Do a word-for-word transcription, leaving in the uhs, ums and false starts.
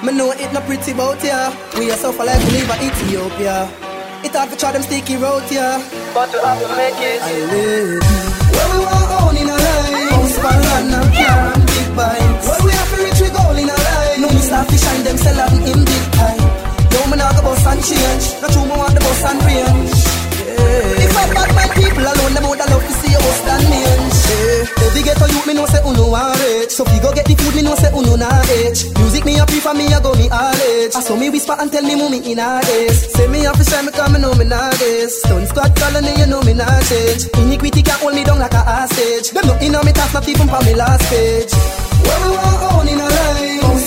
Me know it not pretty about ya. We are suffer like we live in Ethiopia. It hard to try them sticky road, yeah. But we have to make it. I live. Where we want own in a life. House for land and car and big bikes. Where we have to reach we goal in a life. No me start to shine them sell out in big time. No me not go bus and change. Not true me want the bus and range. Yeah. If I bad my people alone, them would love to see you bus than me. Yeah. Every ghetto youth me know say uno want rich. So if you go get the food me know say uno not age. Music me happy for me I go me all age. I saw me whisper and tell me mommy in a days. Say me happy shine me come me know me not this. Stone squad calling me you know me not change. Iniquity can't hold me down like a hostage. Them not in on me task not even for me last page. Where we want own in a life.